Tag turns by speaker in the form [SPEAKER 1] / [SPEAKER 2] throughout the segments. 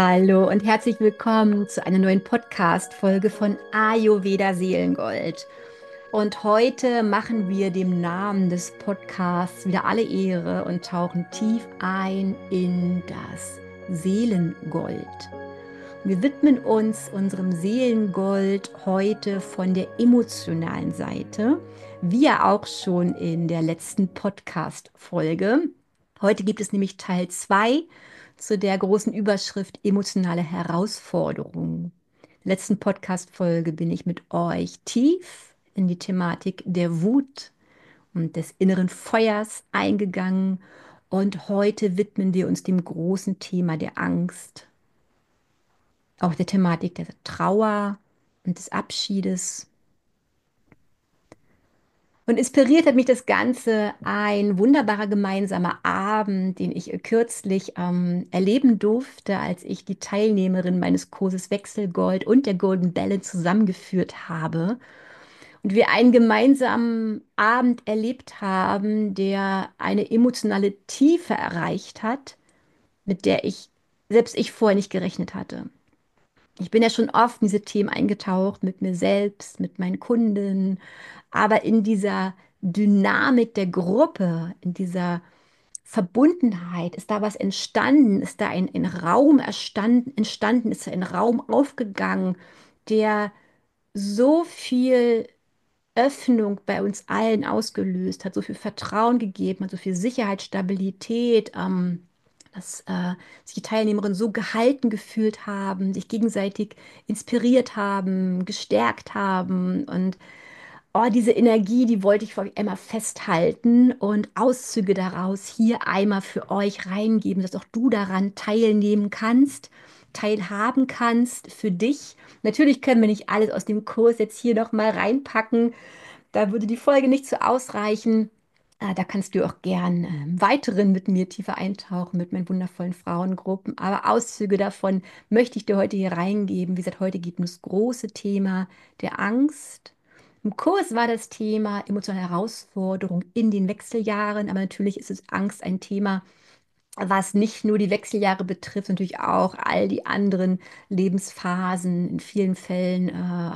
[SPEAKER 1] Hallo und herzlich willkommen zu einer neuen Podcast-Folge von Ayurveda Seelengold. Und heute machen wir dem Namen des Podcasts wieder alle Ehre und tauchen tief ein in das Seelengold. Wir widmen uns unserem Seelengold heute von der emotionalen Seite, wie ja auch schon in der letzten Podcast-Folge. Heute gibt es nämlich Teil 2 zu der großen Überschrift emotionale Herausforderungen. In der letzten Podcast-Folge bin ich mit euch tief in die Thematik der Wut und des inneren Feuers eingegangen. Und heute widmen wir uns dem großen Thema der Angst, auch der Thematik der Trauer und des Abschiedes. Und inspiriert hat mich das Ganze ein wunderbarer gemeinsamer Abend, den ich kürzlich erleben durfte, als ich die Teilnehmerin meines Kurses Wechselgold und der Golden Balance zusammengeführt habe. Und wir einen gemeinsamen Abend erlebt haben, der eine emotionale Tiefe erreicht hat, mit der selbst ich vorher nicht gerechnet hatte. Ich bin ja schon oft in diese Themen eingetaucht, mit mir selbst, mit meinen Kunden, aber in dieser Dynamik der Gruppe, in dieser Verbundenheit, ist da was entstanden, ist da ein Raum entstanden, ist da ein Raum aufgegangen, der so viel Öffnung bei uns allen ausgelöst hat, so viel Vertrauen gegeben hat, so viel Sicherheit, Stabilität, dass sich die Teilnehmerinnen so gehalten gefühlt haben, sich gegenseitig inspiriert haben, gestärkt haben. Und oh, diese Energie, die wollte ich für euch einmal festhalten und Auszüge daraus hier einmal für euch reingeben, dass auch du daran teilnehmen kannst, teilhaben kannst für dich. Natürlich können wir nicht alles aus dem Kurs jetzt hier nochmal reinpacken. Da würde die Folge nicht so ausreichen. Da kannst du auch gern weiteren mit mir tiefer eintauchen, mit meinen wundervollen Frauengruppen. Aber Auszüge davon möchte ich dir heute hier reingeben. Wie gesagt, heute gibt es das große Thema der Angst. Im Kurs war das Thema emotionale Herausforderung in den Wechseljahren. Aber natürlich ist es Angst ein Thema, was nicht nur die Wechseljahre betrifft, natürlich auch all die anderen Lebensphasen, in vielen Fällen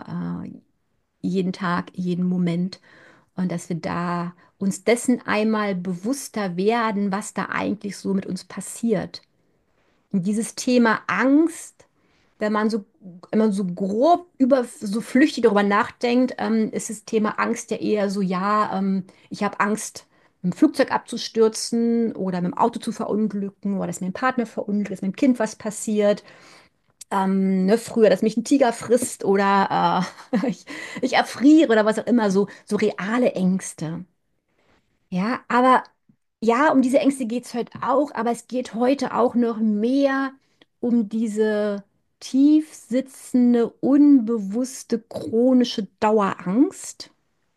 [SPEAKER 1] jeden Tag, jeden Moment. Und dass wir da uns dessen einmal bewusster werden, was da eigentlich so mit uns passiert. Und dieses Thema Angst, wenn man so grob so flüchtig darüber nachdenkt, ist das Thema Angst ja eher so, ja, ich habe Angst, mit dem Flugzeug abzustürzen oder mit dem Auto zu verunglücken oder dass mir ein Partner verunglückt, dass meinem Kind was passiert. Ne, früher, dass mich ein Tiger frisst oder ich erfriere oder was auch immer, so reale Ängste. Ja, aber ja, um diese Ängste geht es heute auch, aber es geht heute auch noch mehr um diese tief sitzende, unbewusste, chronische Dauerangst,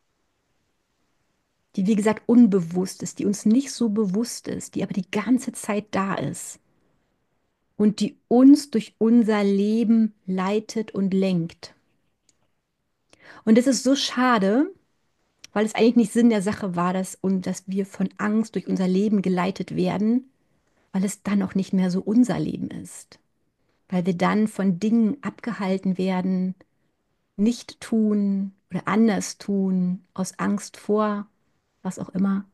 [SPEAKER 1] die wie gesagt unbewusst ist, die uns nicht so bewusst ist, die aber die ganze Zeit da ist und die uns durch unser Leben leitet und lenkt. Und es ist so schade, weil es eigentlich nicht Sinn der Sache war, dass wir von Angst durch unser Leben geleitet werden, weil es dann auch nicht mehr so unser Leben ist. Weil wir dann von Dingen abgehalten werden, nicht tun oder anders tun, aus Angst vor, was auch immer.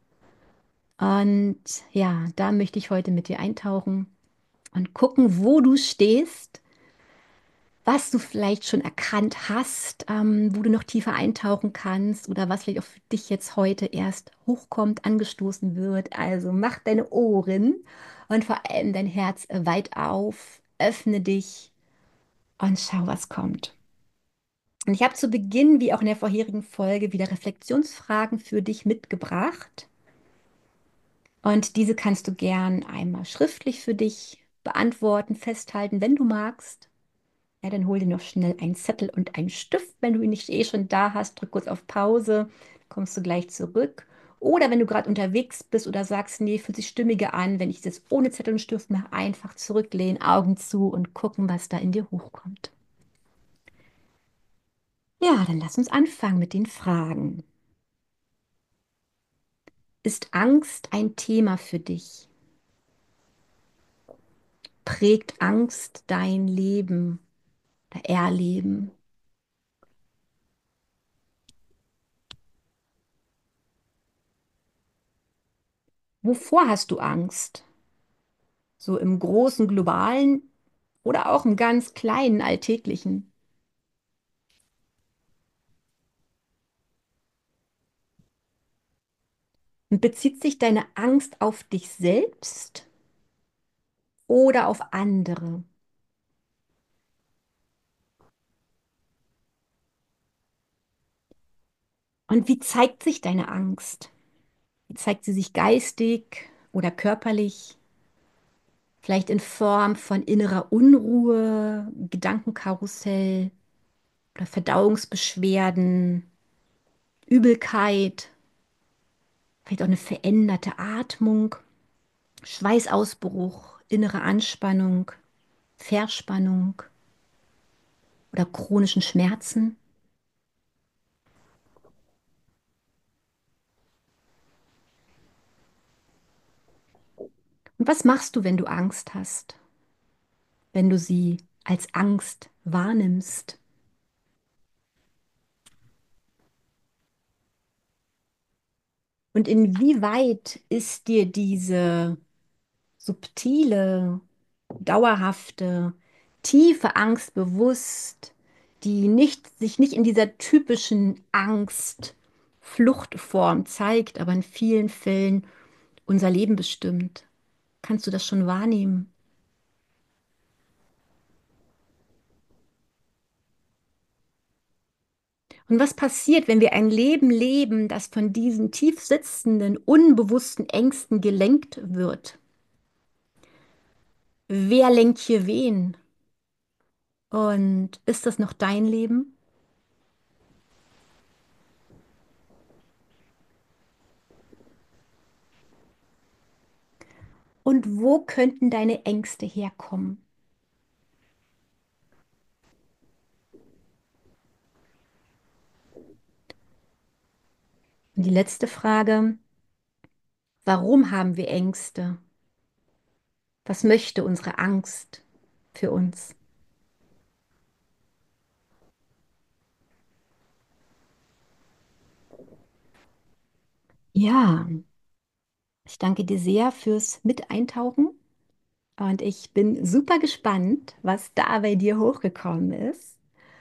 [SPEAKER 1] Und ja, da möchte ich heute mit dir eintauchen und gucken, wo du stehst, was du vielleicht schon erkannt hast, wo du noch tiefer eintauchen kannst oder was vielleicht auch für dich jetzt heute erst hochkommt, angestoßen wird. Also mach deine Ohren und vor allem dein Herz weit auf, öffne dich und schau, was kommt. Und ich habe zu Beginn, wie auch in der vorherigen Folge, wieder Reflexionsfragen für dich mitgebracht. Und diese kannst du gern einmal schriftlich für dich beantworten, festhalten, wenn du magst. Ja, dann hol dir noch schnell einen Zettel und einen Stift. Wenn du ihn nicht eh schon da hast, drück kurz auf Pause, kommst du gleich zurück. Oder wenn du gerade unterwegs bist oder sagst, nee, fühlt sich stimmiger an, wenn ich jetzt ohne Zettel und Stift mache, einfach zurücklehnen, Augen zu und gucken, was da in dir hochkommt. Ja, dann lass uns anfangen mit den Fragen. Ist Angst ein Thema für dich? prägt Angst dein Leben oder Erleben? Wovor hast du Angst? So im großen, globalen oder auch im ganz kleinen, alltäglichen? Und bezieht sich deine Angst auf dich selbst oder auf andere? Und wie zeigt sich deine Angst? Wie zeigt sie sich geistig oder körperlich? Vielleicht in Form von innerer Unruhe, Gedankenkarussell oder Verdauungsbeschwerden, Übelkeit, vielleicht auch eine veränderte Atmung, Schweißausbruch, innere Anspannung, Verspannung oder chronischen Schmerzen. Und was machst du, wenn du Angst hast, wenn du sie als Angst wahrnimmst? Und inwieweit ist dir diese subtile, dauerhafte, tiefe Angst bewusst, die sich nicht in dieser typischen Angst-Fluchtform zeigt, aber in vielen Fällen unser Leben bestimmt? Kannst du das schon wahrnehmen? Und was passiert, wenn wir ein Leben leben, das von diesen tief sitzenden, unbewussten Ängsten gelenkt wird? Wer lenkt hier wen? Und ist das noch dein Leben? Und wo könnten deine Ängste herkommen? Und die letzte Frage, warum haben wir Ängste? Was möchte unsere Angst für uns? Ja, ich danke dir sehr fürs Miteintauchen und ich bin super gespannt, was da bei dir hochgekommen ist.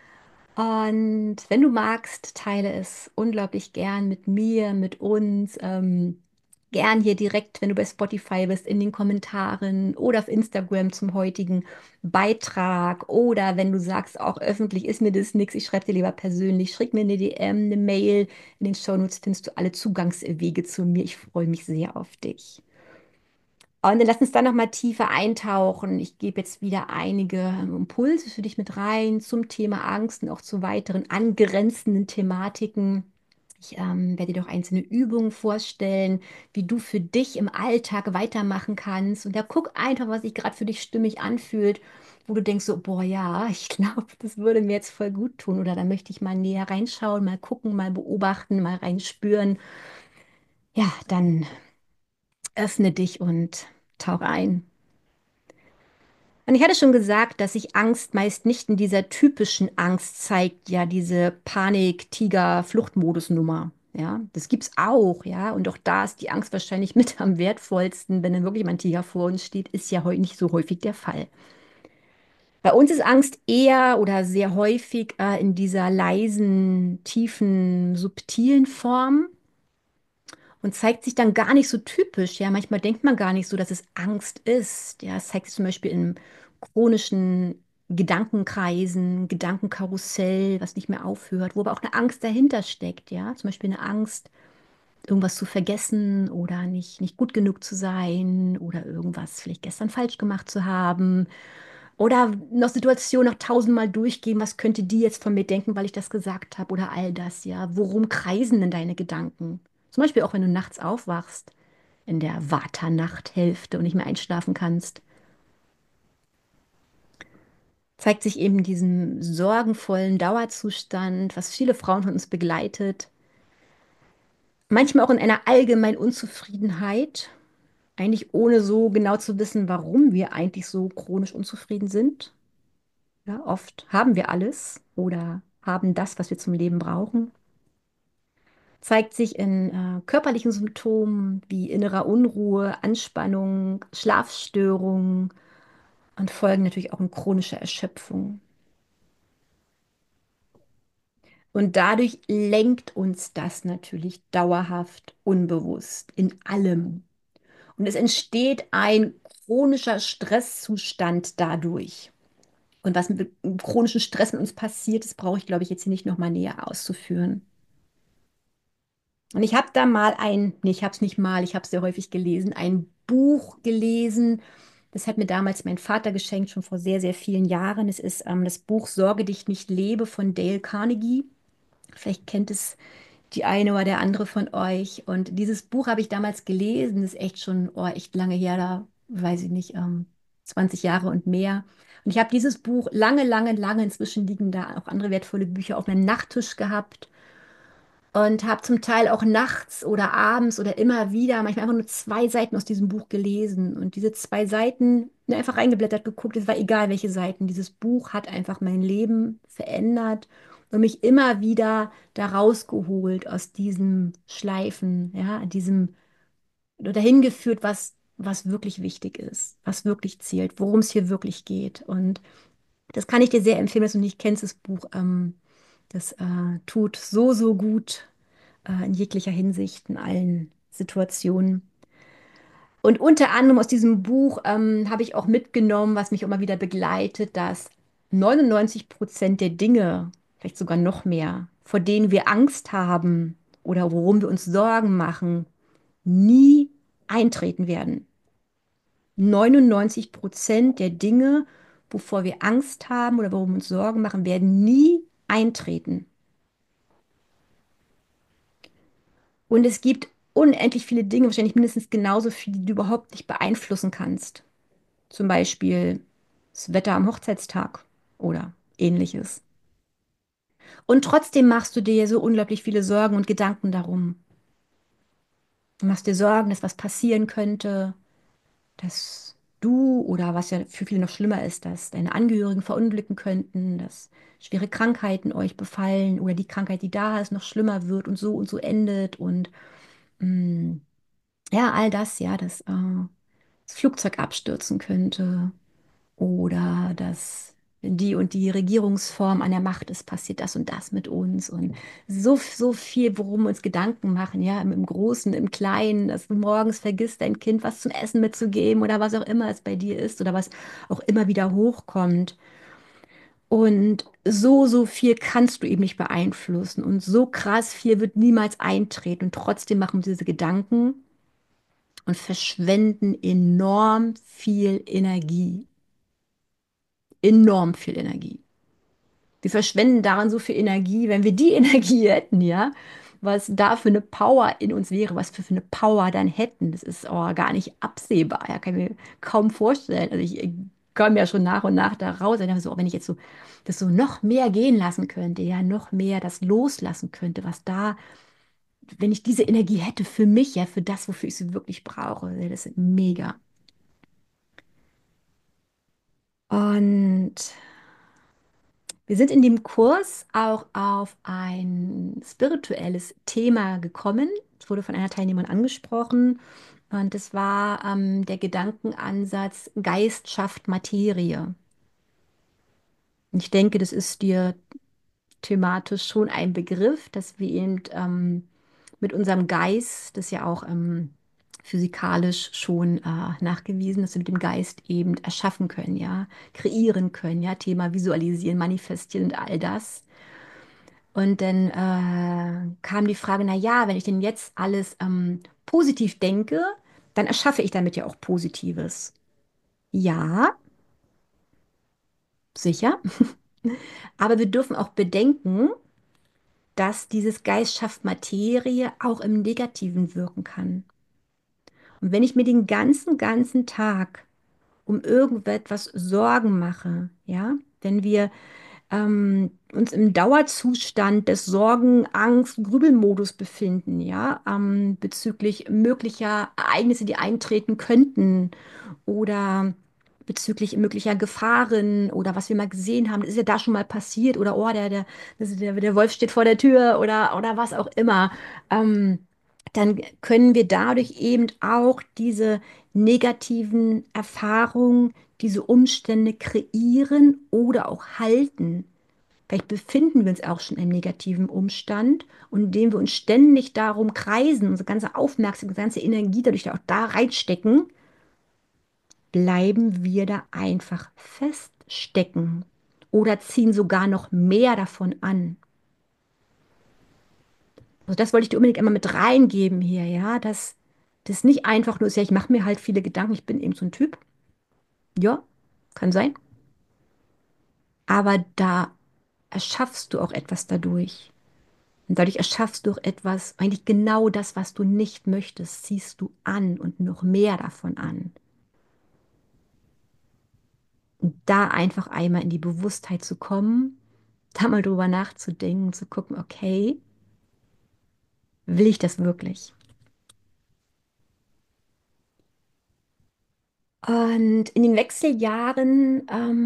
[SPEAKER 1] Und wenn du magst, teile es unglaublich gern mit mir, mit uns. Gern hier direkt, wenn du bei Spotify bist, in den Kommentaren oder auf Instagram zum heutigen Beitrag. Oder wenn du sagst, auch öffentlich ist mir das nichts, ich schreibe dir lieber persönlich, schick mir eine DM, eine Mail. In den Shownotes findest du alle Zugangswege zu mir. Ich freue mich sehr auf dich. Und dann lass uns dann noch mal tiefer eintauchen. Ich gebe jetzt wieder einige Impulse für dich mit rein zum Thema Angst und auch zu weiteren angrenzenden Thematiken. Ich werde dir doch einzelne Übungen vorstellen, wie du für dich im Alltag weitermachen kannst. Und da guck einfach, was sich gerade für dich stimmig anfühlt, wo du denkst so, boah, ja, ich glaube, das würde mir jetzt voll gut tun. Oder da möchte ich mal näher reinschauen, mal gucken, mal beobachten, mal reinspüren. Ja, dann öffne dich und tauch ein. Und ich hatte schon gesagt, dass sich Angst meist nicht in dieser typischen Angst zeigt, ja, diese Panik, Tiger, Fluchtmodus-Nummer. Ja, das gibt's auch, ja. Und auch da ist die Angst wahrscheinlich mit am wertvollsten, wenn dann wirklich mal ein Tiger vor uns steht, ist ja heute nicht so häufig der Fall. Bei uns ist Angst eher oder sehr häufig in dieser leisen, tiefen, subtilen Form und zeigt sich dann gar nicht so typisch. Ja, manchmal denkt man gar nicht so, dass es Angst ist. Ja, es zeigt sich zum Beispiel in chronischen Gedankenkreisen, Gedankenkarussell, was nicht mehr aufhört, wo aber auch eine Angst dahinter steckt. Ja, zum Beispiel eine Angst, irgendwas zu vergessen oder nicht gut genug zu sein oder irgendwas vielleicht gestern falsch gemacht zu haben. Oder noch Situationen noch tausendmal durchgehen, was könnte die jetzt von mir denken, weil ich das gesagt habe oder all das, ja. Worum kreisen denn deine Gedanken? Zum Beispiel auch, wenn du nachts aufwachst, in der Vata-Nachthälfte und nicht mehr einschlafen kannst, zeigt sich eben diesen sorgenvollen Dauerzustand, was viele Frauen von uns begleitet. Manchmal auch in einer allgemeinen Unzufriedenheit eigentlich ohne so genau zu wissen, warum wir eigentlich so chronisch unzufrieden sind. Ja, oft haben wir alles oder haben das, was wir zum Leben brauchen. Zeigt sich in körperlichen Symptomen wie innerer Unruhe, Anspannung, Schlafstörungen und folgen natürlich auch in chronischer Erschöpfung. Und dadurch lenkt uns das natürlich dauerhaft unbewusst in allem. Und es entsteht ein chronischer Stresszustand dadurch. Und was mit dem chronischen Stress mit uns passiert, das brauche ich, glaube ich, jetzt hier nicht nochmal näher auszuführen. Und ich habe da mal nee, ich habe es nicht mal, ich habe es sehr häufig gelesen, ein Buch gelesen. Das hat mir damals mein Vater geschenkt, schon vor sehr, sehr vielen Jahren. Es ist das Buch Sorge dich nicht lebe von Dale Carnegie. Vielleicht kennt es die eine oder der andere von euch. Und dieses Buch habe ich damals gelesen. Das ist echt schon echt lange her, da weiß ich nicht, 20 Jahre und mehr. Und ich habe dieses Buch lange, lange, lange, inzwischen liegen da auch andere wertvolle Bücher auf meinem Nachttisch gehabt und habe zum Teil auch nachts oder abends oder immer wieder manchmal einfach nur 2 Seiten aus diesem Buch gelesen und diese 2 Seiten einfach reingeblättert, geguckt, es war egal welche Seiten. Dieses Buch hat einfach mein Leben verändert und mich immer wieder da rausgeholt aus diesem Schleifen, ja, diesem dahin geführt, was wirklich wichtig ist, was wirklich zählt, worum es hier wirklich geht. Und das kann ich dir sehr empfehlen, wenn du nicht kennst, das Buch. Das tut so, so gut in jeglicher Hinsicht, in allen Situationen. Und unter anderem aus diesem Buch habe ich auch mitgenommen, was mich immer wieder begleitet, dass 99% der Dinge, vielleicht sogar noch mehr, vor denen wir Angst haben oder worum wir uns Sorgen machen, nie eintreten werden. 99% der Dinge, wovor wir Angst haben oder worum wir uns Sorgen machen, werden nie eintreten. Und es gibt unendlich viele Dinge, wahrscheinlich mindestens genauso viele, die du überhaupt nicht beeinflussen kannst. Zum Beispiel das Wetter am Hochzeitstag oder ähnliches. Und trotzdem machst du dir so unglaublich viele Sorgen und Gedanken darum. Du machst dir Sorgen, dass was passieren könnte, dass du oder was ja für viele noch schlimmer ist, dass deine Angehörigen verunglücken könnten, dass schwere Krankheiten euch befallen oder die Krankheit, die da ist, noch schlimmer wird und so endet und mm, ja, all das, ja, dass das Flugzeug abstürzen könnte oder dass wenn die und die Regierungsform an der Macht ist, passiert das und das mit uns und so, so viel, worum wir uns Gedanken machen, ja, im Großen, im Kleinen, dass du morgens vergisst, dein Kind was zum Essen mitzugeben oder was auch immer es bei dir ist oder was auch immer wieder hochkommt. Und so, so viel kannst du eben nicht beeinflussen und so krass viel wird niemals eintreten und trotzdem machen wir diese Gedanken und verschwenden enorm viel Energie. Enorm viel Energie. Wir verschwenden daran so viel Energie, wenn wir die Energie hätten, ja, was da für eine Power in uns wäre, was wir für eine Power dann hätten. Das ist gar nicht absehbar, ja, kann ich mir kaum vorstellen. Also ich komme ja schon nach und nach da raus. Und dann so, wenn ich jetzt so das so noch mehr gehen lassen könnte, ja, noch mehr das loslassen könnte, was da, wenn ich diese Energie hätte für mich, ja, für das, wofür ich sie wirklich brauche, ja, das ist mega. Und wir sind in dem Kurs auch auf ein spirituelles Thema gekommen. Es wurde von einer Teilnehmerin angesprochen. Und das war der Gedankenansatz, Geist schafft Materie. Und ich denke, das ist dir thematisch schon ein Begriff, dass wir eben mit unserem Geist, das ist ja auch physikalisch schon nachgewiesen, dass wir mit dem Geist eben erschaffen können, ja, kreieren können, ja, Thema visualisieren, manifestieren und all das. Und dann kam die Frage, na ja, wenn ich denn jetzt alles positiv denke, dann erschaffe ich damit ja auch Positives. Ja, sicher. Aber wir dürfen auch bedenken, dass dieses Geist schafft Materie auch im Negativen wirken kann. Und wenn ich mir den ganzen Tag um irgendetwas Sorgen mache, ja, wenn wir uns im Dauerzustand des Sorgen, Angst, Grübelmodus befinden, ja, bezüglich möglicher Ereignisse, die eintreten könnten oder bezüglich möglicher Gefahren oder was wir mal gesehen haben, das ist ja da schon mal passiert oder oh, der Wolf steht vor der Tür oder was auch immer. Ähm, Dann können wir dadurch eben auch diese negativen Erfahrungen, diese Umstände kreieren oder auch halten. Vielleicht befinden wir uns auch schon im negativen Umstand und indem wir uns ständig darum kreisen, unsere ganze Aufmerksamkeit, unsere ganze Energie dadurch auch da reinstecken, bleiben wir da einfach feststecken oder ziehen sogar noch mehr davon an. Also das wollte ich dir unbedingt einmal mit reingeben hier, ja, dass das nicht einfach nur ist, ja, ich mache mir halt viele Gedanken, ich bin eben so ein Typ. Ja, kann sein. Aber da erschaffst du auch etwas dadurch. Und dadurch erschaffst du auch etwas, eigentlich genau das, was du nicht möchtest, ziehst du an und noch mehr davon an. Und da einfach einmal in die Bewusstheit zu kommen, da mal drüber nachzudenken, zu gucken, okay, will ich das wirklich? Und in den Wechseljahren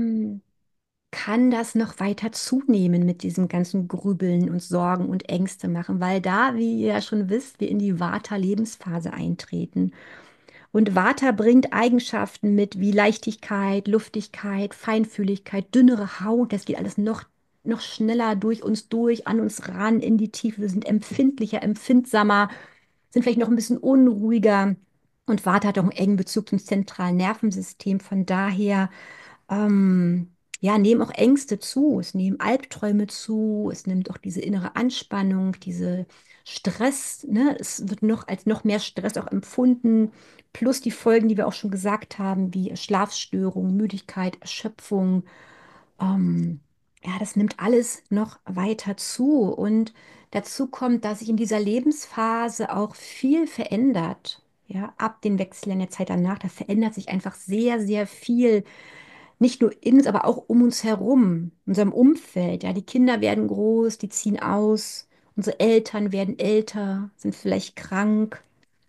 [SPEAKER 1] kann das noch weiter zunehmen mit diesem ganzen Grübeln und Sorgen und Ängste machen, weil da, wie ihr ja schon wisst, wir in die Vata-Lebensphase eintreten. Und Vata bringt Eigenschaften mit wie Leichtigkeit, Luftigkeit, Feinfühligkeit, dünnere Haut. Das geht alles noch schneller durch uns durch, an uns ran, in die Tiefe. Wir sind empfindlicher, empfindsamer, sind vielleicht noch ein bisschen unruhiger. Und Vata hat auch einen engen Bezug zum zentralen Nervensystem. Von daher ähm, ja, nehmen auch Ängste zu, es nehmen Albträume zu, es nimmt auch diese innere Anspannung, diese Stress, ne? Es wird noch als noch mehr Stress auch empfunden, plus die Folgen, die wir auch schon gesagt haben, wie Schlafstörungen, Müdigkeit, Erschöpfung. Ähm, ja, das nimmt alles noch weiter zu und dazu kommt, dass sich in dieser Lebensphase auch viel verändert. Ja, ab den Wechseln der Zeit danach, da verändert sich einfach sehr, sehr viel nicht nur in uns, aber auch um uns herum, in unserem Umfeld. Ja, die Kinder werden groß, die ziehen aus, unsere Eltern werden älter, sind vielleicht krank,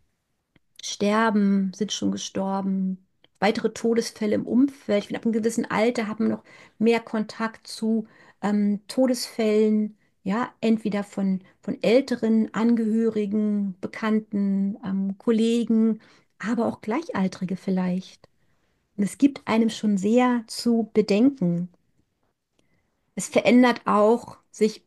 [SPEAKER 1] sterben, sind schon gestorben. Weitere Todesfälle im Umfeld. Ich finde, ab einem gewissen Alter hat man noch mehr Kontakt zu Todesfällen, ja, entweder von älteren Angehörigen, Bekannten, Kollegen, aber auch Gleichaltrige vielleicht. Und es gibt einem schon sehr zu bedenken. Es verändert auch sich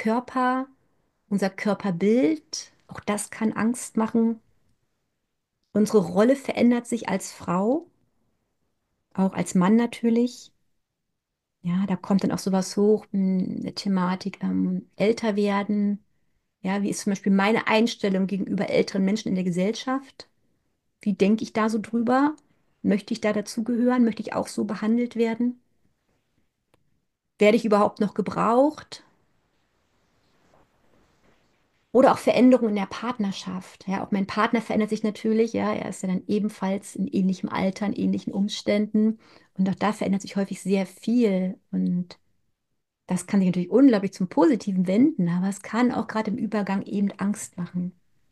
[SPEAKER 1] unser Körperbild. Auch das kann Angst machen. Unsere Rolle verändert sich als Frau, auch als Mann natürlich. Ja, da kommt dann auch sowas hoch, eine Thematik, älter werden. Ja, wie ist zum Beispiel meine Einstellung gegenüber älteren Menschen in der Gesellschaft? Wie denke ich da so drüber? Möchte ich da dazugehören? Möchte ich auch so behandelt werden? Werde ich überhaupt noch gebraucht? Oder auch Veränderungen in der Partnerschaft. Ja, auch mein Partner verändert sich natürlich. Ja, er ist ja dann ebenfalls in ähnlichem Alter, in ähnlichen Umständen. Und auch da verändert sich häufig sehr viel. Und das kann sich natürlich unglaublich zum Positiven wenden, aber es kann auch gerade im Übergang eben Angst machen.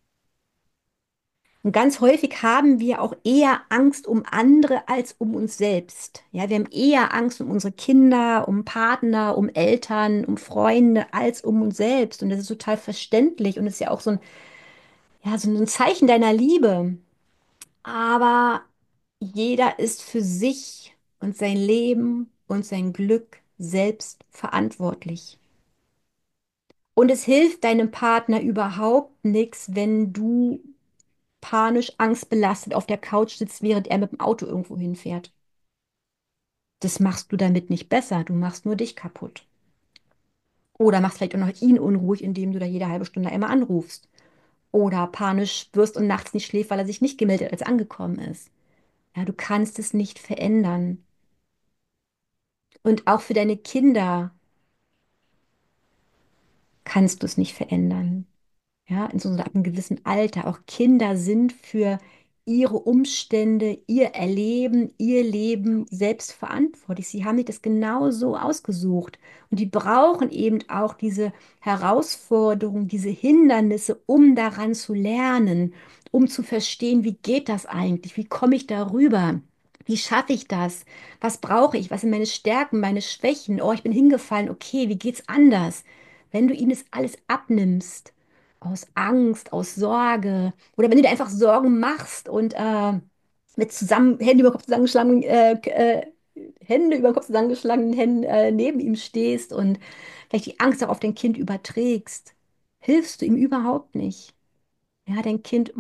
[SPEAKER 1] Und ganz häufig haben wir auch eher Angst um andere als um uns selbst. Ja, wir haben eher Angst um unsere Kinder, um Partner, um Eltern, um Freunde als um uns selbst. Und das ist total verständlich und ist ja auch so ein, ja, so ein Zeichen deiner Liebe. Aber jeder ist für sich und sein Leben und sein Glück selbst verantwortlich. Und es hilft deinem Partner überhaupt nichts, wenn du panisch angstbelastet auf der Couch sitzt, während er mit dem Auto irgendwo hinfährt. Das machst du damit nicht besser, du machst nur dich kaputt. Oder machst vielleicht auch noch ihn unruhig, indem du da jede halbe Stunde einmal anrufst. Oder panisch wirst und nachts nicht schläft, weil er sich nicht gemeldet hat, als er angekommen ist. Ja, du kannst es nicht verändern. Und auch für deine Kinder kannst du es nicht verändern. Ja, in so ab einem gewissen Alter. Auch Kinder sind für ihre Umstände, ihr Erleben, ihr Leben selbst verantwortlich. Sie haben sich das genau so ausgesucht. Und die brauchen eben auch diese Herausforderungen, diese Hindernisse, um daran zu lernen, um zu verstehen, wie geht das eigentlich? Wie komme ich darüber? Wie schaffe ich das? Was brauche ich? Was sind meine Stärken, meine Schwächen? Oh, ich bin hingefallen. Okay, wie geht's anders? Wenn du ihnen das alles abnimmst, aus Angst, aus Sorge, oder wenn du dir einfach Sorgen machst und mit zusammen, Hände über Kopf zusammengeschlagen, Hände über Kopf zusammengeschlagenen Händen neben ihm stehst und vielleicht die Angst auch auf dein Kind überträgst, hilfst du ihm überhaupt nicht. Ja, dein Kind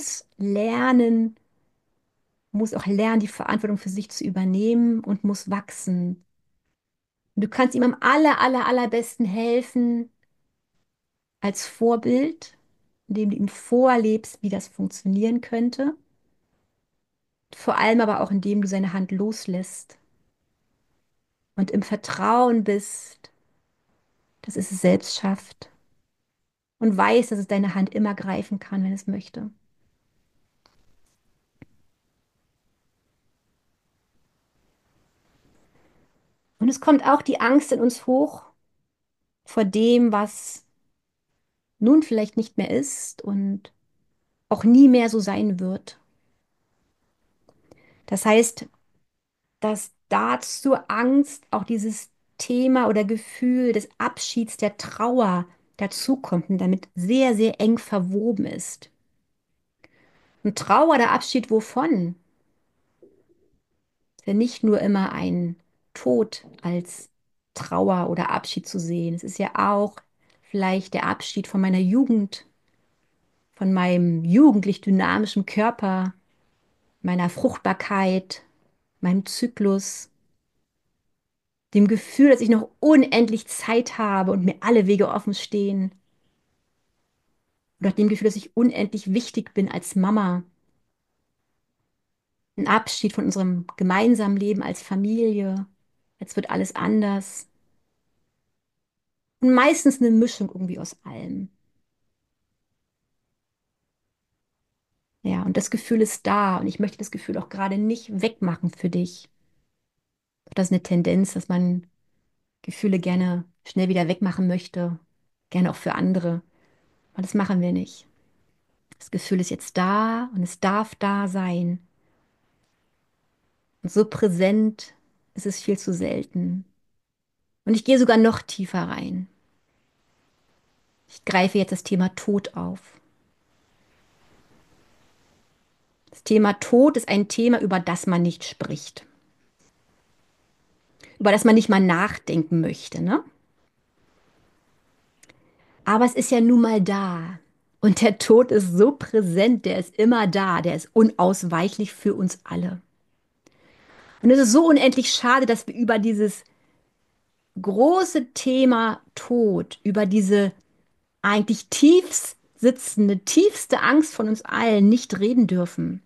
[SPEAKER 1] muss auch lernen, die Verantwortung für sich zu übernehmen und muss wachsen. Und du kannst ihm am allerbesten helfen als Vorbild, indem du ihm vorlebst, wie das funktionieren könnte. Vor allem aber auch, indem du seine Hand loslässt und im Vertrauen bist, dass es selbst schafft und weiß, dass es deine Hand immer greifen kann, wenn es möchte. Und es kommt auch die Angst in uns hoch vor dem, was nun vielleicht nicht mehr ist und auch nie mehr so sein wird. Das heißt, dass da zur Angst auch dieses Thema oder Gefühl des Abschieds, der Trauer dazukommt und damit sehr eng verwoben ist. Und Trauer, der Abschied wovon? Ist ja nicht nur immer ein Tod als Trauer oder Abschied zu sehen. Es ist ja auch vielleicht der Abschied von meiner Jugend, von meinem jugendlich dynamischen Körper, meiner Fruchtbarkeit, meinem Zyklus, dem Gefühl, dass ich noch unendlich Zeit habe und mir alle Wege offen stehen. Oder dem Gefühl, dass ich unendlich wichtig bin als Mama. Ein Abschied von unserem gemeinsamen Leben als Familie. Jetzt wird alles anders. Und meistens eine Mischung irgendwie aus allem. Ja, und das Gefühl ist da und ich möchte das Gefühl auch gerade nicht wegmachen für dich. Das ist eine Tendenz, dass man Gefühle gerne schnell wieder wegmachen möchte, gerne auch für andere. Aber das machen wir nicht. Das Gefühl ist jetzt da und es darf da sein. Und so präsent ist es viel zu selten. Und ich gehe sogar noch tiefer rein. Ich greife jetzt das Thema Tod auf. Das Thema Tod ist ein Thema, über das man nicht spricht, über das man nicht mal nachdenken möchte, ne? Aber es ist ja nun mal da. Und der Tod ist so präsent, der ist immer da, der ist unausweichlich für uns alle. Und es ist so unendlich schade, dass wir über dieses große Thema Tod, über diese eigentlich tiefst sitzende, tiefste Angst von uns allen nicht reden dürfen.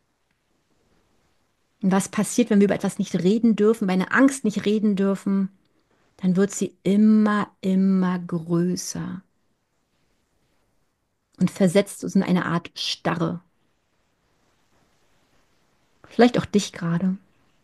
[SPEAKER 1] Und was passiert, wenn wir über etwas nicht reden dürfen, bei einer Angst nicht reden dürfen? Dann wird sie immer größer und versetzt uns in eine Art Starre. Vielleicht auch dich gerade.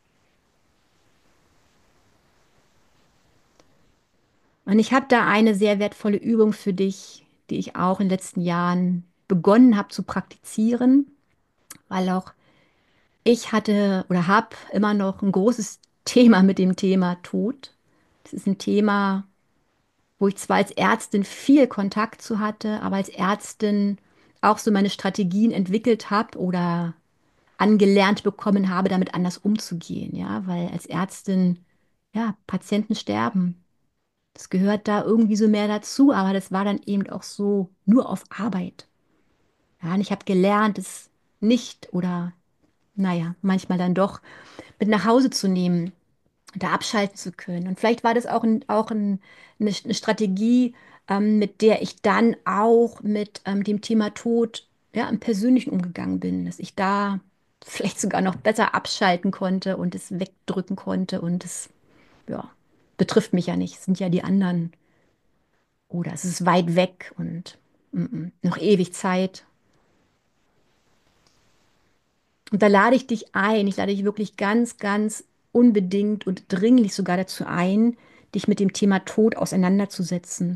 [SPEAKER 1] Und ich habe da eine sehr wertvolle Übung für dich, die ich auch in den letzten Jahren begonnen habe zu praktizieren, weil auch ich hatte oder habe immer noch ein großes Thema mit dem Thema Tod. Das ist ein Thema, wo ich zwar als Ärztin viel Kontakt zu hatte, aber als Ärztin auch so meine Strategien entwickelt habe oder angelernt bekommen habe, damit anders umzugehen, ja, weil als Ärztin, ja, Patienten sterben. Das gehört da irgendwie so mehr dazu, aber das war dann eben auch so nur auf Arbeit. Ja, und ich habe gelernt, es nicht oder, naja, manchmal dann doch mit nach Hause zu nehmen, da abschalten zu können. Und vielleicht war das eine Strategie, mit der ich dann auch mit dem Thema Tod, ja, im Persönlichen umgegangen bin, dass ich da vielleicht sogar noch besser abschalten konnte und es wegdrücken konnte und es, ja, betrifft mich ja nicht, es sind ja die anderen. Oder es ist weit weg und noch ewig Zeit. Und da lade ich dich ein, ich lade dich wirklich ganz, ganz unbedingt und dringlich sogar dazu ein, dich mit dem Thema Tod auseinanderzusetzen.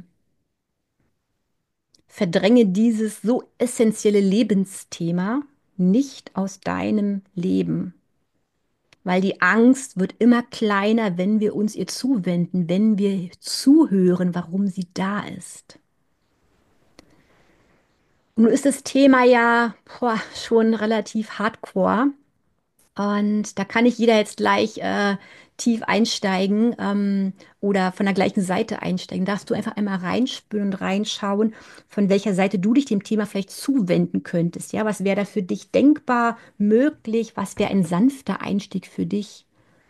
[SPEAKER 1] Verdränge dieses so essentielle Lebensthema nicht aus deinem Leben, weil die Angst wird immer kleiner, wenn wir uns ihr zuwenden, wenn wir zuhören, warum sie da ist. Und nun ist das Thema ja schon relativ hardcore. Und da kann nicht jeder jetzt gleich tief einsteigen oder von der gleichen Seite einsteigen. Darfst du einfach einmal reinspüren und reinschauen, von welcher Seite du dich dem Thema vielleicht zuwenden könntest. Ja, was wäre da für dich denkbar, möglich? Was wäre ein sanfter Einstieg für dich?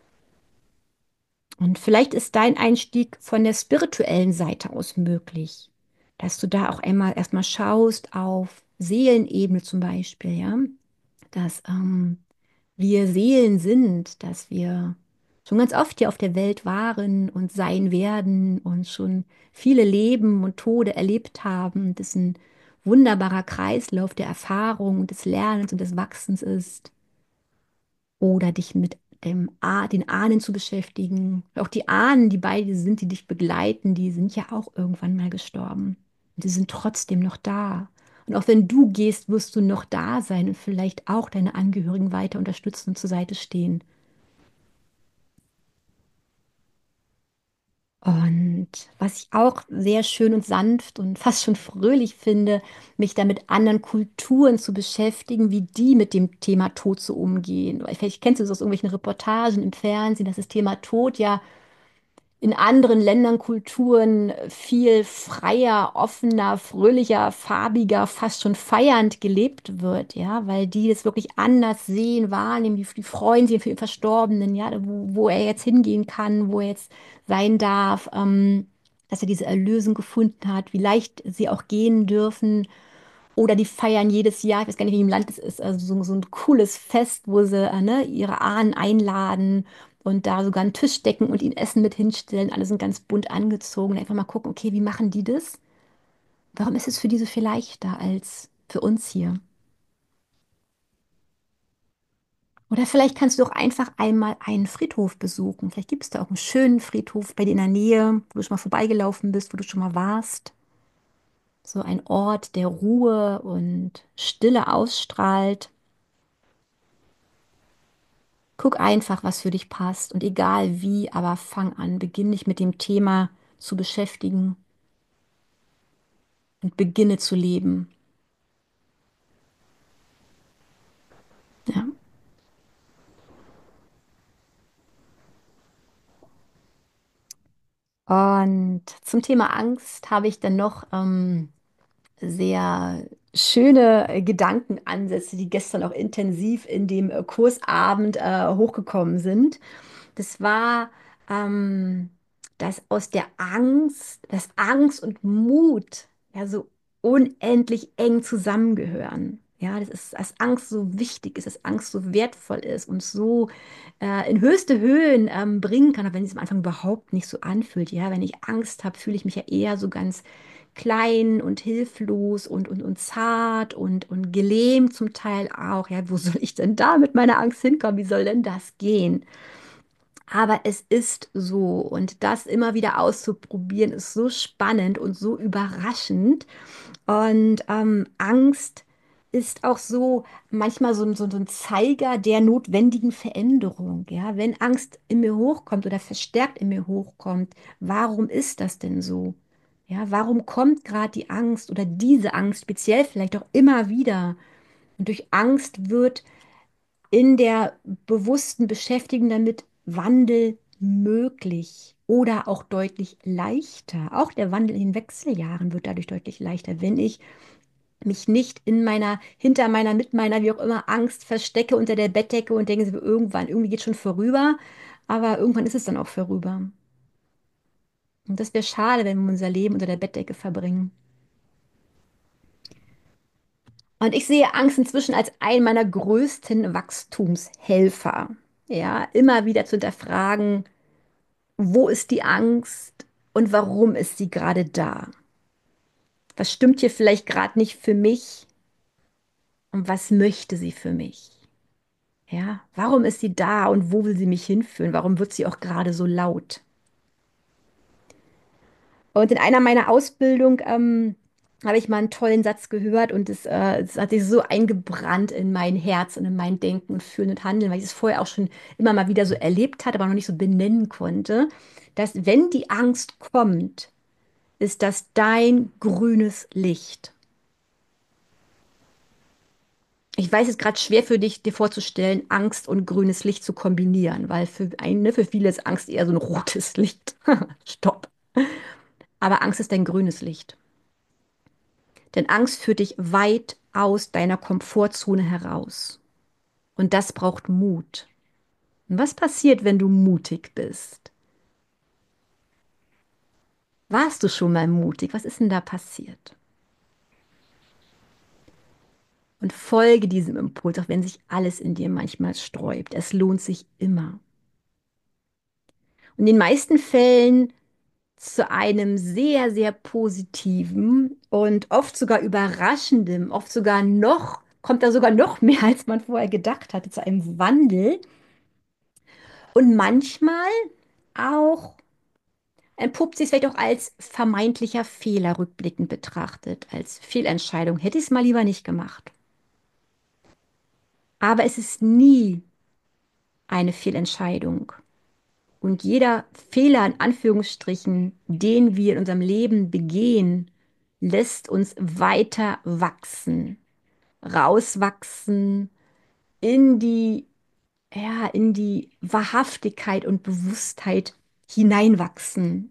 [SPEAKER 1] Und vielleicht ist dein Einstieg von der spirituellen Seite aus möglich, dass du da auch einmal erstmal schaust auf Seelenebene zum Beispiel, ja, dass wir Seelen sind, dass wir schon ganz oft hier auf der Welt waren und sein werden und schon viele Leben und Tode erlebt haben. Das ein wunderbarer Kreislauf der Erfahrung und des Lernens und des Wachsens ist. Oder dich mit den Ahnen zu beschäftigen. Auch die Ahnen, die bei dir sind, die dich begleiten, die sind ja auch irgendwann mal gestorben. Und die sind trotzdem noch da. Und auch wenn du gehst, wirst du noch da sein und vielleicht auch deine Angehörigen weiter unterstützen und zur Seite stehen. Und was ich auch sehr schön und sanft und fast schon fröhlich finde, mich da mit anderen Kulturen zu beschäftigen, wie die mit dem Thema Tod so umgehen. Weil vielleicht kennst du das aus irgendwelchen Reportagen im Fernsehen, dass das Thema Tod ja in anderen Ländern, Kulturen viel freier, offener, fröhlicher, farbiger, fast schon feiernd gelebt wird, ja, weil die es wirklich anders sehen, wahrnehmen, die freuen sich für den Verstorbenen, ja, wo er jetzt hingehen kann, wo er jetzt sein darf, dass er diese Erlösung gefunden hat, wie leicht sie auch gehen dürfen. Oder die feiern jedes Jahr, ich weiß gar nicht, wie im Land es ist, also so ein cooles Fest, wo sie ne, ihre Ahnen einladen und da sogar einen Tisch decken und ihnen Essen mit hinstellen. Alle sind ganz bunt angezogen. Einfach mal gucken, okay, wie machen die das? Warum ist es für die so viel leichter als für uns hier? Oder vielleicht kannst du doch einfach einmal einen Friedhof besuchen. Vielleicht gibt es da auch einen schönen Friedhof bei dir in der Nähe, wo du schon mal vorbeigelaufen bist, wo du schon mal warst. So ein Ort, der Ruhe und Stille ausstrahlt. Guck einfach, was für dich passt und egal wie, aber fang an, beginn dich mit dem Thema zu beschäftigen und beginne zu leben. Ja. Und zum Thema Angst habe ich dann noch sehr schöne Gedankenansätze, die gestern auch intensiv in dem Kursabend hochgekommen sind. Das war, ähm, dass aus der Angst, dass Angst und Mut ja so unendlich eng zusammengehören. Ja, das ist, dass Angst so wichtig ist, dass Angst so wertvoll ist und so in höchste Höhen bringen kann, auch wenn es am Anfang überhaupt nicht so anfühlt. Ja, wenn ich Angst habe, fühle ich mich ja eher so ganz klein und hilflos und zart und gelähmt zum Teil auch. Ja, wo soll ich denn da mit meiner Angst hinkommen? Wie soll denn das gehen? Aber es ist so und das immer wieder auszuprobieren ist so spannend und so überraschend. Und Angst ist auch so manchmal so ein Zeiger der notwendigen Veränderung. Ja, wenn Angst in mir hochkommt oder verstärkt in mir hochkommt, warum ist das denn so? Ja, warum kommt gerade die Angst oder diese Angst speziell vielleicht auch immer wieder? Und durch Angst wird in der bewussten Beschäftigung damit Wandel möglich oder auch deutlich leichter. Auch der Wandel in den Wechseljahren wird dadurch deutlich leichter, wenn ich mich nicht in meiner, hinter meiner, mit meiner, wie auch immer, Angst verstecke unter der Bettdecke und denke, so, irgendwann, irgendwie geht schon vorüber, aber irgendwann ist es dann auch vorüber. Und das wäre schade, wenn wir unser Leben unter der Bettdecke verbringen. Und ich sehe Angst inzwischen als einen meiner größten Wachstumshelfer. Ja, immer wieder zu hinterfragen, wo ist die Angst und warum ist sie gerade da? Was stimmt hier vielleicht gerade nicht für mich und was möchte sie für mich? Ja, warum ist sie da und wo will sie mich hinführen? Warum wird sie auch gerade so laut? Und in einer meiner Ausbildung habe ich mal einen tollen Satz gehört und es hat sich so eingebrannt in mein Herz und in mein Denken und Fühlen und Handeln, weil ich es vorher auch schon immer mal wieder so erlebt hatte, aber noch nicht so benennen konnte, dass wenn die Angst kommt, ist das dein grünes Licht. Ich weiß, es ist gerade schwer für dich, dir vorzustellen, Angst und grünes Licht zu kombinieren, weil für viele ist Angst eher so ein rotes Licht. Stopp. Aber Angst ist dein grünes Licht. Denn Angst führt dich weit aus deiner Komfortzone heraus. Und das braucht Mut. Und was passiert, wenn du mutig bist? Warst du schon mal mutig? Was ist denn da passiert? Und folge diesem Impuls, auch wenn sich alles in dir manchmal sträubt. Es lohnt sich immer. Und in den meisten Fällen zu einem sehr, sehr positiven und oft sogar überraschendem, oft sogar noch, kommt da sogar noch mehr, als man vorher gedacht hatte, zu einem Wandel. Und manchmal auch entpuppt sich vielleicht auch als vermeintlicher Fehler rückblickend betrachtet, als Fehlentscheidung. Hätte ich es mal lieber nicht gemacht. Aber es ist nie eine Fehlentscheidung. Und jeder Fehler in Anführungsstrichen, den wir in unserem Leben begehen, lässt uns weiter wachsen, rauswachsen in in die Wahrhaftigkeit und Bewusstheit hineinwachsen.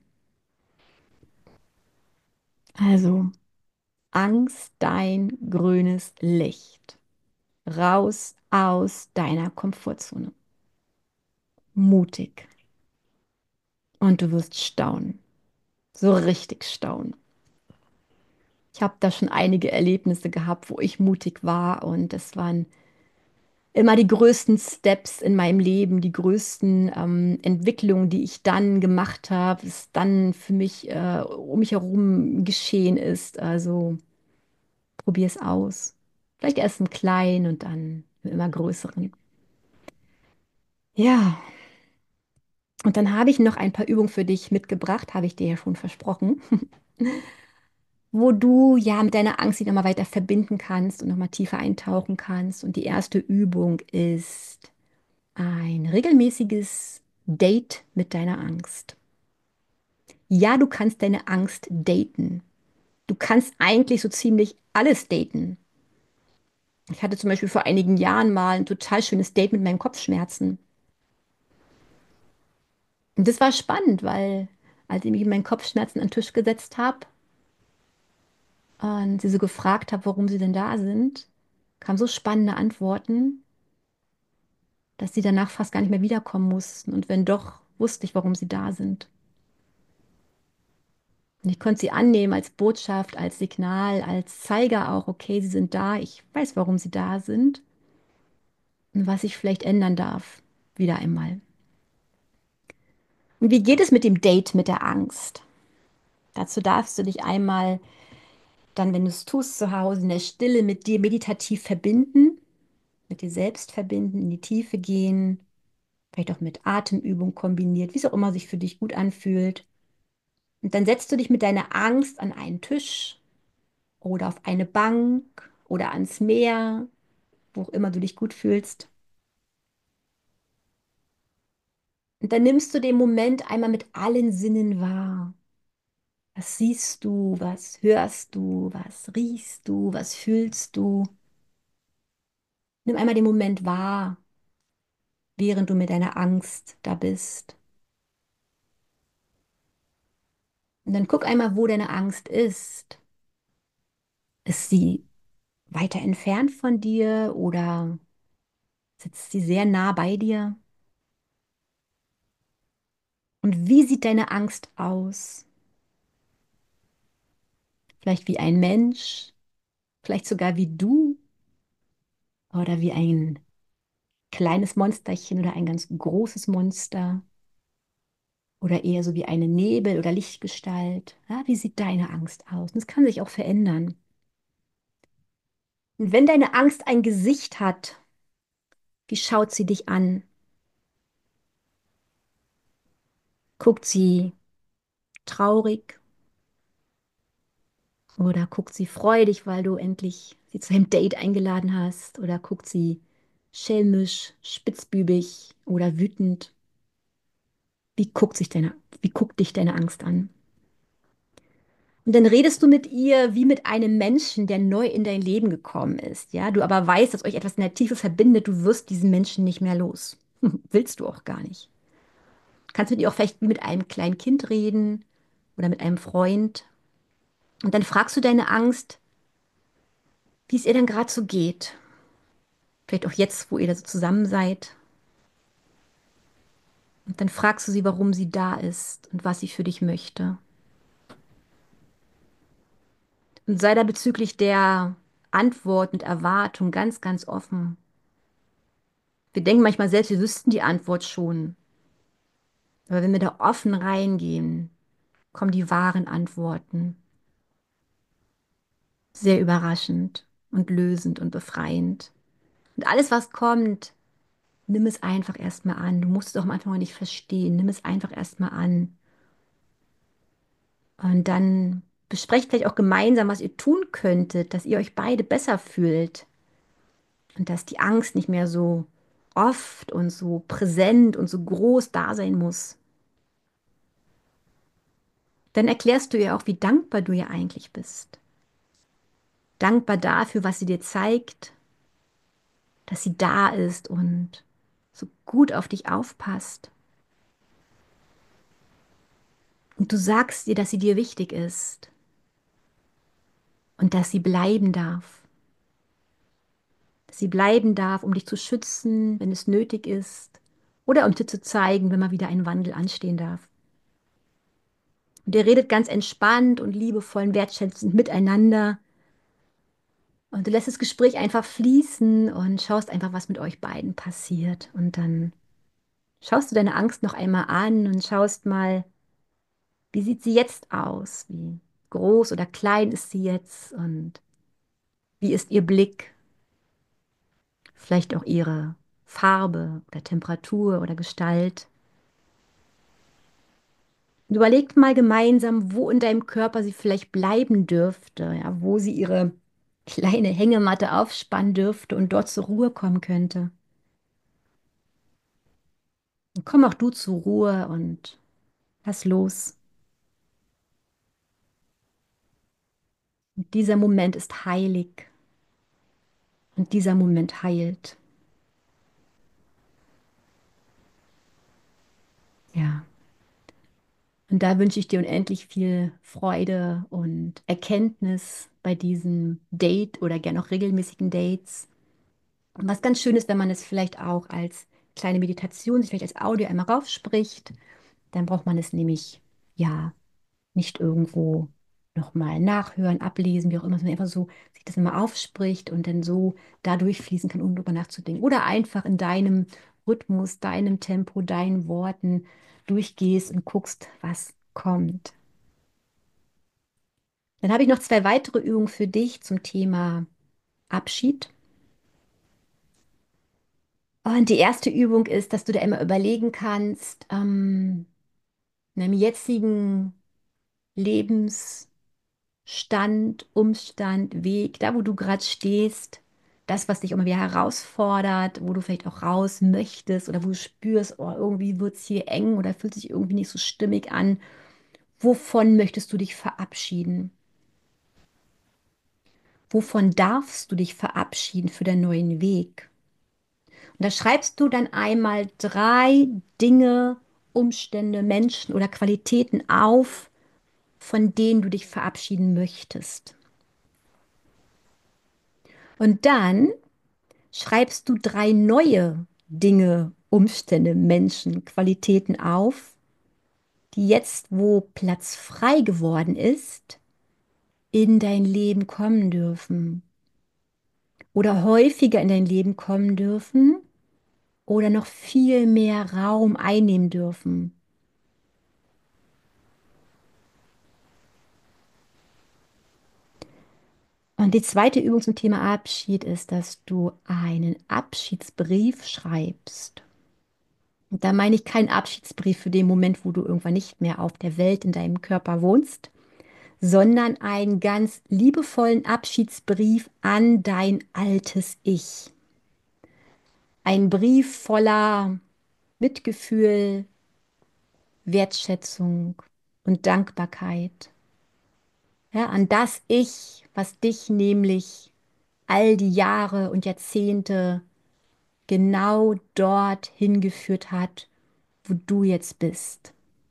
[SPEAKER 1] Also Angst, dein grünes Licht. Raus aus deiner Komfortzone. Mutig. Und du wirst staunen. So richtig staunen. Ich habe da schon einige Erlebnisse gehabt, wo ich mutig war und das waren immer die größten Steps in meinem Leben, die größten Entwicklungen, die ich dann gemacht habe, was dann für mich um mich herum geschehen ist. Also probier es aus. Vielleicht erst im Kleinen und dann im immer größeren. Ja, und dann habe ich noch ein paar Übungen für dich mitgebracht, habe ich dir ja schon versprochen, wo du ja mit deiner Angst dich nochmal weiter verbinden kannst und nochmal tiefer eintauchen kannst. Und die erste Übung ist ein regelmäßiges Date mit deiner Angst. Ja, du kannst deine Angst daten. Du kannst eigentlich so ziemlich alles daten. Ich hatte zum Beispiel vor einigen Jahren mal ein total schönes Date mit meinen Kopfschmerzen. Und das war spannend, weil als ich mich mit meinen Kopfschmerzen an den Tisch gesetzt habe und sie so gefragt habe, warum sie denn da sind, kamen so spannende Antworten, dass sie danach fast gar nicht mehr wiederkommen mussten. Und wenn doch, wusste ich, warum sie da sind. Und ich konnte sie annehmen als Botschaft, als Signal, als Zeiger auch, okay, sie sind da, ich weiß, warum sie da sind und was ich vielleicht ändern darf, wieder einmal. Und wie geht es mit dem Date mit der Angst? Dazu darfst du dich einmal dann, wenn du es tust, zu Hause in der Stille mit dir meditativ verbinden, mit dir selbst verbinden, in die Tiefe gehen, vielleicht auch mit Atemübung kombiniert, wie es auch immer sich für dich gut anfühlt. Und dann setzt du dich mit deiner Angst an einen Tisch oder auf eine Bank oder ans Meer, wo auch immer du dich gut fühlst. Und dann nimmst du den Moment einmal mit allen Sinnen wahr. Was siehst du, was hörst du, was riechst du, was fühlst du? Nimm einmal den Moment wahr, während du mit deiner Angst da bist. Und dann guck einmal, wo deine Angst ist. Ist sie weiter entfernt von dir oder sitzt sie sehr nah bei dir? Und wie sieht deine Angst aus? Vielleicht wie ein Mensch, vielleicht sogar wie du oder wie ein kleines Monsterchen oder ein ganz großes Monster oder eher so wie eine Nebel- oder Lichtgestalt. Ja, wie sieht deine Angst aus? Und es kann sich auch verändern. Und wenn deine Angst ein Gesicht hat, Wie schaut sie dich an? Guckt sie traurig oder guckt sie freudig, weil du endlich sie zu einem Date eingeladen hast? Oder guckt sie schelmisch, spitzbübig oder wütend? Wie guckt dich deine Angst an? Und dann redest du mit ihr wie mit einem Menschen, der neu in dein Leben gekommen ist, ja? Du aber weißt, dass euch etwas in der Tiefe verbindet, du wirst diesen Menschen nicht mehr los. Willst du auch gar nicht. Kannst mit ihr auch vielleicht wie mit einem kleinen Kind reden oder mit einem Freund. Und dann fragst du deine Angst, wie es ihr dann gerade so geht. Vielleicht auch jetzt, wo ihr da so zusammen seid. Und dann fragst du sie, warum sie da ist und was sie für dich möchte. Und sei da bezüglich der Antwort mit Erwartung ganz, ganz offen. Wir denken manchmal selbst, wir wüssten die Antwort schon. Aber wenn wir da offen reingehen, kommen die wahren Antworten. Sehr überraschend und lösend und befreiend. Und alles, was kommt, nimm es einfach erstmal an. Du musst es auch am Anfang noch nicht verstehen. Nimm es einfach erstmal an. Und dann besprecht vielleicht auch gemeinsam, was ihr tun könntet, dass ihr euch beide besser fühlt. Und dass die Angst nicht mehr so oft und so präsent und so groß da sein muss. Dann erklärst du ihr auch, wie dankbar du ihr eigentlich bist. Dankbar dafür, was sie dir zeigt, dass sie da ist und so gut auf dich aufpasst. Und du sagst ihr, dass sie dir wichtig ist und dass sie bleiben darf. Dass sie bleiben darf, um dich zu schützen, wenn es nötig ist, oder um dir zu zeigen, wenn mal wieder ein Wandel anstehen darf. Und ihr redet ganz entspannt und liebevoll und wertschätzend miteinander. Und du lässt das Gespräch einfach fließen und schaust einfach, was mit euch beiden passiert. Und dann schaust du deine Angst noch einmal an und schaust mal, wie sieht sie jetzt aus? Wie groß oder klein ist sie jetzt? Und wie ist ihr Blick? Vielleicht auch ihre Farbe oder Temperatur oder Gestalt. Und überlegt mal gemeinsam, wo in deinem Körper sie vielleicht bleiben dürfte, ja, wo sie ihre kleine Hängematte aufspannen dürfte und dort zur Ruhe kommen könnte. Und komm auch du zur Ruhe und lass los. Und dieser Moment ist heilig und dieser Moment heilt. Ja. Und da wünsche ich dir unendlich viel Freude und Erkenntnis bei diesem Date oder gern auch regelmäßigen Dates. Und was ganz schön ist, wenn man es vielleicht auch als kleine Meditation, sich vielleicht als Audio einmal raufspricht, dann braucht man es nämlich ja nicht irgendwo nochmal nachhören, ablesen, wie auch immer, sondern einfach so sich das immer aufspricht und dann so da durchfließen kann, ohne drüber nachzudenken. Oder einfach in deinem Rhythmus, deinem Tempo, deinen Worten durchgehst und guckst, was kommt. Dann habe ich noch zwei weitere Übungen für dich zum Thema Abschied. Und die erste Übung ist, dass du dir immer überlegen kannst, in einem jetzigen Lebensstand, Umstand, Weg, da wo du gerade stehst, das, was dich immer wieder herausfordert, wo du vielleicht auch raus möchtest oder wo du spürst, oh, irgendwie wird es hier eng oder fühlt sich irgendwie nicht so stimmig an. Wovon möchtest du dich verabschieden? Wovon darfst du dich verabschieden für den neuen Weg? Und da schreibst du dann einmal drei Dinge, Umstände, Menschen oder Qualitäten auf, von denen du dich verabschieden möchtest. Und dann schreibst du drei neue Dinge, Umstände, Menschen, Qualitäten auf, die jetzt, wo Platz frei geworden ist, in dein Leben kommen dürfen oder häufiger in dein Leben kommen dürfen oder noch viel mehr Raum einnehmen dürfen. Und die zweite Übung zum Thema Abschied ist, dass du einen Abschiedsbrief schreibst. Und da meine ich keinen Abschiedsbrief für den Moment, wo du irgendwann nicht mehr auf der Welt in deinem Körper wohnst, sondern einen ganz liebevollen Abschiedsbrief an dein altes Ich. Ein Brief voller Mitgefühl, Wertschätzung und Dankbarkeit. Ja, an das Ich, was dich nämlich all die Jahre und Jahrzehnte genau dort hingeführt hat, wo du jetzt bist.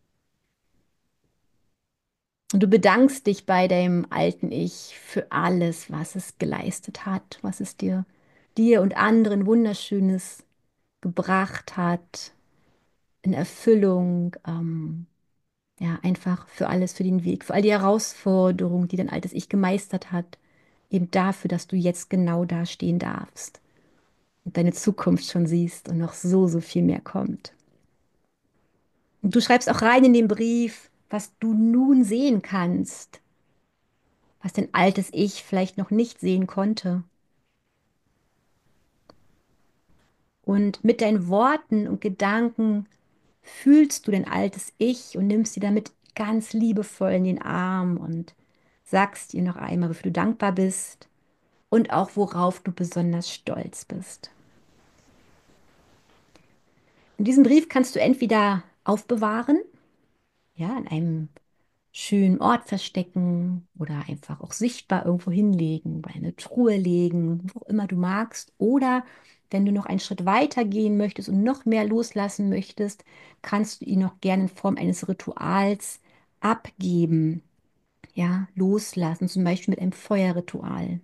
[SPEAKER 1] Und du bedankst dich bei deinem alten Ich für alles, was es geleistet hat, was es dir und anderen Wunderschönes gebracht hat, in Erfüllung, ja, einfach für alles, für den Weg, für all die Herausforderungen, die dein altes Ich gemeistert hat, eben dafür, dass du jetzt genau da stehen darfst und deine Zukunft schon siehst und noch so, so viel mehr kommt. Und du schreibst auch rein in den Brief, was du nun sehen kannst, was dein altes Ich vielleicht noch nicht sehen konnte. Und mit deinen Worten und Gedanken fühlst du dein altes Ich und nimmst sie damit ganz liebevoll in den Arm und sagst ihr noch einmal, wofür du dankbar bist und auch worauf du besonders stolz bist. Und diesen Brief kannst du entweder aufbewahren, ja, an einem schönen Ort verstecken oder einfach auch sichtbar irgendwo hinlegen, bei eine Truhe legen, wo auch immer du magst. Oder wenn du noch einen Schritt weiter gehen möchtest und noch mehr loslassen möchtest, kannst du ihn noch gerne in Form eines Rituals abgeben. Ja, loslassen, zum Beispiel mit einem Feuerritual.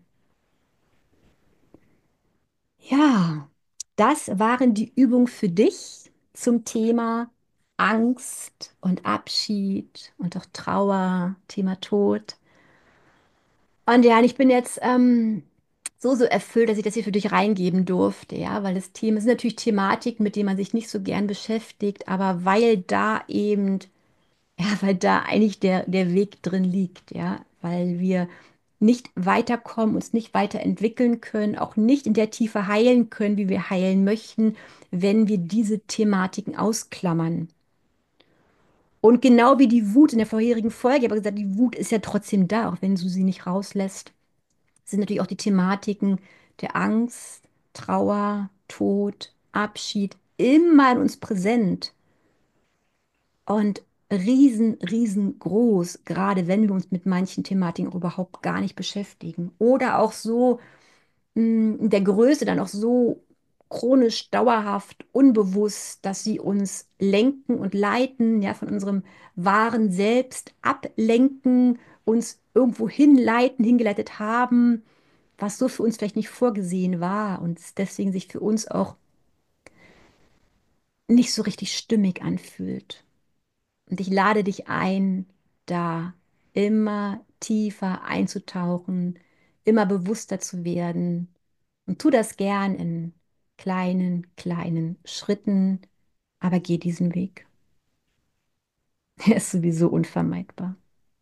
[SPEAKER 1] Ja, das waren die Übungen für dich zum Thema Angst und Abschied und auch Trauer, Thema Tod. Und ja, und ich bin jetzt so, so erfüllt, dass ich das hier für dich reingeben durfte, ja, weil das Thema es sind natürlich Thematiken, mit denen man sich nicht so gern beschäftigt, aber weil da eben, ja, weil da eigentlich der Weg drin liegt, ja, weil wir nicht weiterkommen, uns nicht weiterentwickeln können, auch nicht in der Tiefe heilen können, wie wir heilen möchten, wenn wir diese Thematiken ausklammern. Und genau wie die Wut in der vorherigen Folge, ich habe gesagt, die Wut ist ja trotzdem da, auch wenn du sie nicht rauslässt, sind natürlich auch die Thematiken der Angst, Trauer, Tod, Abschied immer in uns präsent und riesengroß, gerade wenn wir uns mit manchen Thematiken auch überhaupt gar nicht beschäftigen. Oder auch so in der Größe dann auch so chronisch, dauerhaft, unbewusst, dass sie uns lenken und leiten, ja, von unserem wahren Selbst ablenken, uns irgendwo hinleiten, hingeleitet haben, was so für uns vielleicht nicht vorgesehen war und es deswegen sich für uns auch nicht so richtig stimmig anfühlt. Und ich lade dich ein, da immer tiefer einzutauchen, immer bewusster zu werden. Und tu das gern in kleinen Schritten, aber geh diesen Weg. Er ist sowieso unvermeidbar.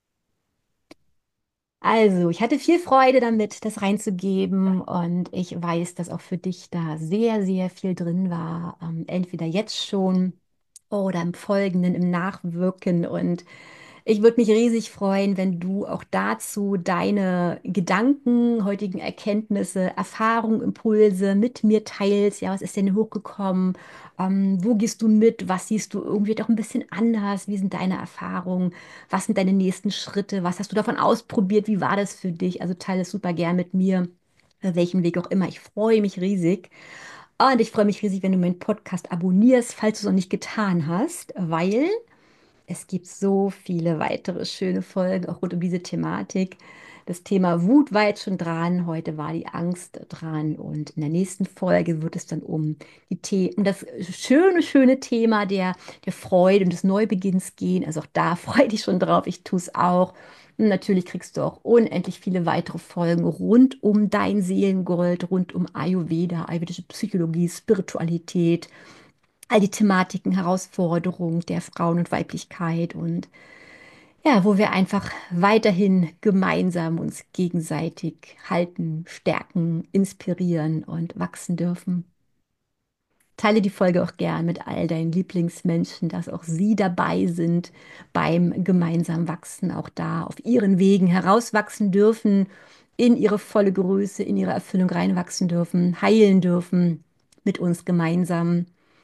[SPEAKER 1] Also, ich hatte viel Freude damit, das reinzugeben und ich weiß, dass auch für dich da sehr, sehr viel drin war. Entweder jetzt schon oder im Folgenden, im Nachwirken. Und ich würde mich riesig freuen, wenn du auch dazu deine Gedanken, heutigen Erkenntnisse, Erfahrungen, Impulse mit mir teilst. Ja, was ist denn hochgekommen? Wo gehst du mit? Was siehst du irgendwie doch ein bisschen anders? Wie sind deine Erfahrungen? Was sind deine nächsten Schritte? Was hast du davon ausprobiert? Wie war das für dich? Also teile es super gern mit mir, welchen Weg auch immer. Ich freue mich riesig. Und ich freue mich riesig, wenn du meinen Podcast abonnierst, falls du es noch nicht getan hast, weil es gibt so viele weitere schöne Folgen, auch rund um diese Thematik. Das Thema Wut war jetzt schon dran, heute war die Angst dran und in der nächsten Folge wird es dann um das schöne Thema der Freude und des Neubeginns gehen. Also auch da freue dich schon drauf, ich tue es auch. Und natürlich kriegst du auch unendlich viele weitere Folgen rund um dein Seelengold, rund um Ayurveda, ayurvedische Psychologie, Spiritualität, all die Thematiken, Herausforderungen der Frauen und Weiblichkeit und ja, wo wir einfach weiterhin gemeinsam uns gegenseitig halten, stärken, inspirieren und wachsen dürfen. Teile die Folge auch gern mit all deinen Lieblingsmenschen, dass auch sie dabei sind beim gemeinsamen Wachsen, auch da auf ihren Wegen herauswachsen dürfen, in ihre volle Größe, in ihre Erfüllung reinwachsen dürfen, heilen dürfen mit uns gemeinsam.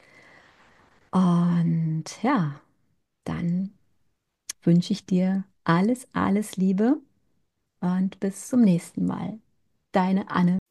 [SPEAKER 1] Und ja, dann wünsche ich dir alles, alles Liebe und bis zum nächsten Mal. Deine Anne.